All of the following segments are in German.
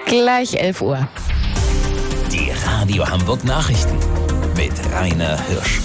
Gleich 11 Uhr. Die Radio Hamburg Nachrichten mit Rainer Hirsch.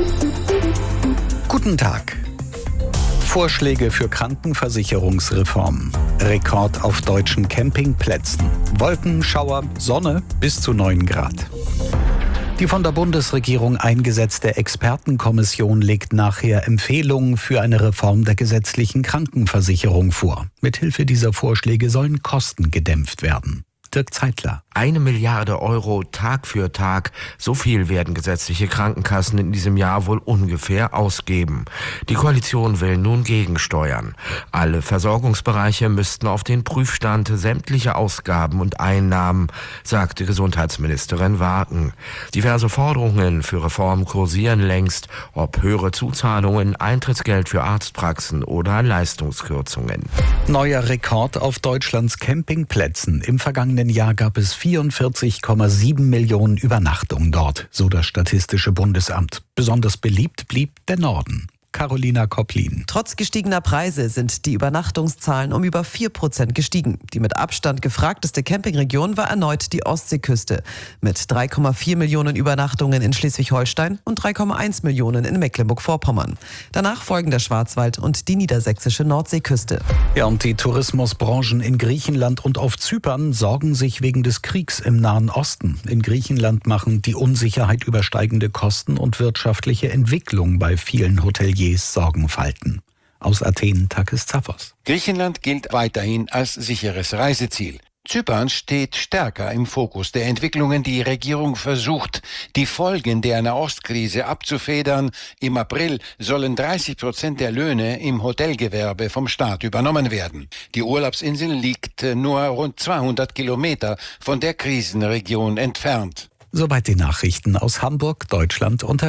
Guten Tag. Vorschläge für Krankenversicherungsreform. Rekord auf deutschen Campingplätzen. Wolken, Schauer, Sonne bis zu 9 Grad. Die von der Bundesregierung eingesetzte Expertenkommission legt nachher Empfehlungen für eine Reform der gesetzlichen Krankenversicherung vor. Mithilfe dieser Vorschläge sollen Kosten gedämpft werden. Dirk Zeitler. 1 Milliarde Euro Tag für Tag, so viel werden gesetzliche Krankenkassen in diesem Jahr wohl ungefähr ausgeben. Die Koalition will nun gegensteuern. Alle Versorgungsbereiche müssten auf den Prüfstand sämtliche Ausgaben und Einnahmen, sagte Gesundheitsministerin Wagen. Diverse Forderungen für Reform kursieren längst, ob höhere Zuzahlungen, Eintrittsgeld für Arztpraxen oder Leistungskürzungen. Neuer Rekord auf Deutschlands Campingplätzen. Im vergangenen Jahr gab es 44,7 Millionen Übernachtungen dort, so das Statistische Bundesamt. Besonders beliebt blieb der Norden. Carolina Kopplin. Trotz gestiegener Preise sind die Übernachtungszahlen um über 4% gestiegen. Die mit Abstand gefragteste Campingregion war erneut die Ostseeküste. Mit 3,4 Millionen Übernachtungen in Schleswig-Holstein und 3,1 Millionen in Mecklenburg-Vorpommern. Danach folgen der Schwarzwald und die niedersächsische Nordseeküste. Ja, und die Tourismusbranchen in Griechenland und auf Zypern sorgen sich wegen des Kriegs im Nahen Osten. In Griechenland machen die Unsicherheit über steigende Kosten und wirtschaftliche Entwicklung bei vielen Hoteliers Sorgenfalten. Aus Athen, Takis Zaphos. Griechenland gilt weiterhin als sicheres Reiseziel. Zypern steht stärker im Fokus der Entwicklungen. Die Regierung versucht, die Folgen der Nahostkrise abzufedern. Im April sollen 30% der Löhne im Hotelgewerbe vom Staat übernommen werden. Die Urlaubsinsel liegt nur rund 200 Kilometer von der Krisenregion entfernt. Soweit die Nachrichten aus Hamburg, Deutschland und